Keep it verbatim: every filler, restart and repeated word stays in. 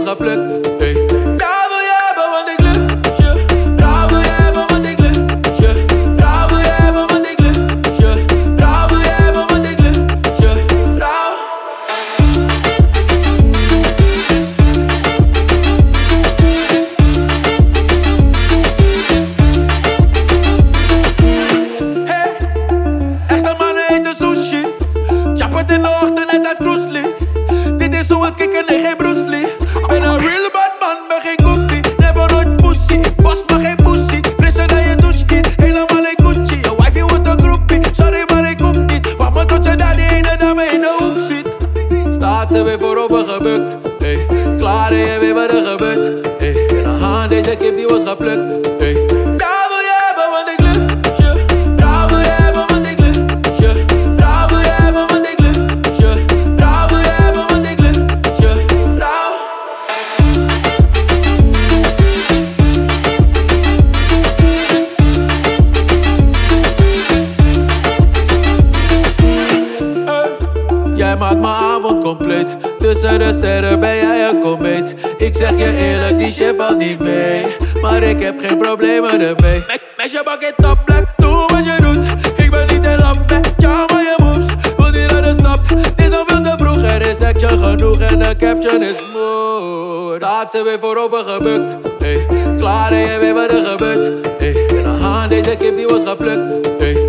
wordt geplukt. Hey. Ja, wil je hebben, want ik lust je. Vrouw wil je hebben, want ik lust je. Vrouw wil je hebben, want ik lust je. Vrouw wil je hebben, want ik lust je. Vrouw. Hey, echte mannen eten sushi. Chap het in de ochtend net als Bruce Lee. Dit is hoe het kicken, nee geen Bruce Lee. Ben een real bad man, ben geen goofy. Never nooit pussy, ik bos maar geen pussy. Frisser dan je douche, helemaal in Gucci. Je wifey wordt een groepie, sorry maar ik hoef niet. Wacht maar tot je daar die ene dame in de hoek ziet. Staat ze weer voorover gebukt, hey. Klaar en je weet wat er gebeurt, hey. En dan gaan deze kip die wordt geplukt, hey. Ja, wil je hebben, want ik lust je. Vrouw wil je hebben, want ik lust je. Vrouw wil je hebben, want ik lust je. Vrouw wil je hebben, want ik lust je. Vrouw. Hey. Jij maakt mijn avond compleet. Tussen de sterren ben jij een komeet. Ik zeg je eerlijk, die shit valt niet mee. Maar ik heb geen problemen ermee. Meisje bak het op plek, doe wat je doet. Ik ben niet in lamp, ja maar je moves. Wil die dat het stopt, het is nog veel te vroeg. Er is action genoeg en de caption is mood. Staat ze weer voorover gebukt, hey. Klaar en je weet wat er gebeurt, hey. En dan gaan deze kip die wordt geplukt, hey.